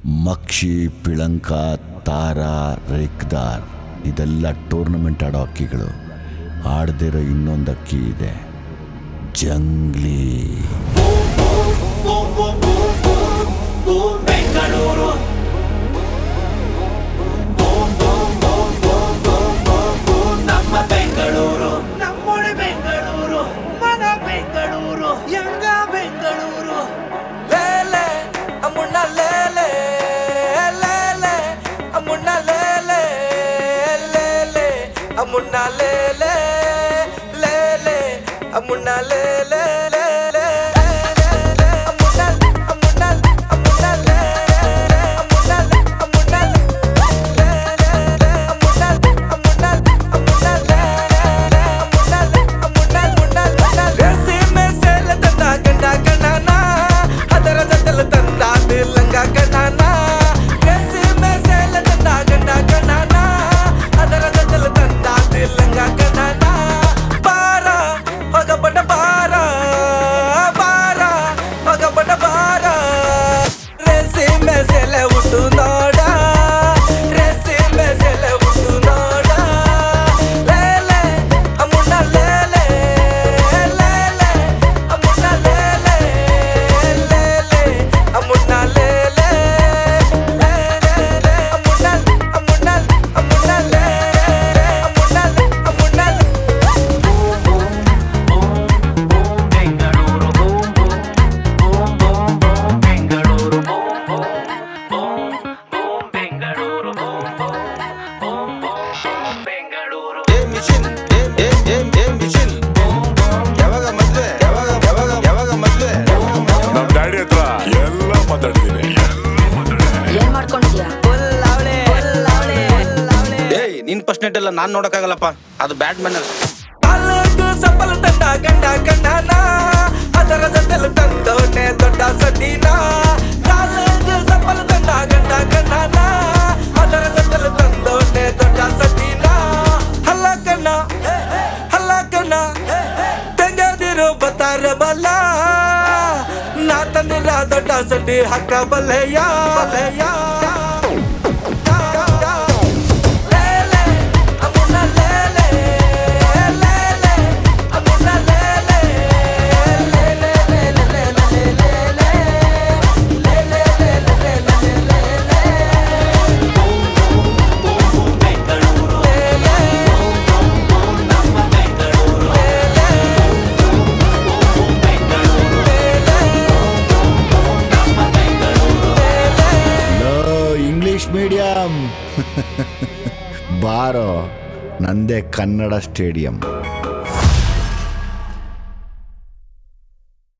ಮಕ್ಷಿ, ಪಿಳಂಕ, ತಾರಾ, ರೇಕ್ದಾರ್ ಇದೆಲ್ಲ ಟೂರ್ನಮೆಂಟ್ ಆಡೋ ಅಕ್ಕಿಗಳು. ಆಡದಿರೋ ಇನ್ನೊಂದು ಅಕ್ಕಿ ಇದೆ, ಜಂಗ್ಲಿ. ಬೆಂಗಳೂರು ನಮ್ಮ ಬೆಂಗಳೂರು, ನಮ್ಮೊಳ ಬೆಂಗಳೂರು, ಮನ ಬೆಂಗಳೂರು, ಯಂಗ ಬೆಂಗಳೂರು. ಲೇಲೆ ಅಮ್ಮುಣ್ಣ ಲೇಲೆ, ಲೇಲೆ ಅಮ್ಮುಣ್ಣ ಲೇಲೆ, ಲೇಲೆ ಅಮ್ಮುಣ್ಣ ಲೇಲೆ, ಲೇಲೆ ಅಮ್ಮುಣ್ಣ ಲೇಲೆ. ಎಲ್ಲ ನಾನ್ ನೋಡಕ್ಕಾಗಲ್ಲಪ್ಪ, ಅದು ಬ್ಯಾಡ್ ಮ್ಯಾನರ್ಸ್. ಸಫಲ ತಂಡ ಗಂಡ ಗಂಡನ, ಅದರ ಜೊತೆಲು ತಂದವನೇ ದೊಡ್ಡ ಸತೀನ. ಸಫಲ ತಂಡ ಗಂಡ ಗಂಡನ, ಅದರ ಜೊತೆಲು ತಂದವನೇ ದೊಡ್ಡ ಸತೀನ. ಹಲ್ಲ ಕಣ್ಣ ತೆಗೆದಿರೋ ಬತ್ತಾರ ಬಲ್ಲ, ನಾ ತಂದಿರ ದೊಡ್ಡ ಸತಿ ಹಾಕ ಬಲ್ಲೆಯ. ಮೀಡಿಯಂ ಬಾರೋ, ನಂದೇ ಕನ್ನಡ ಸ್ಟೇಡಿಯಂ.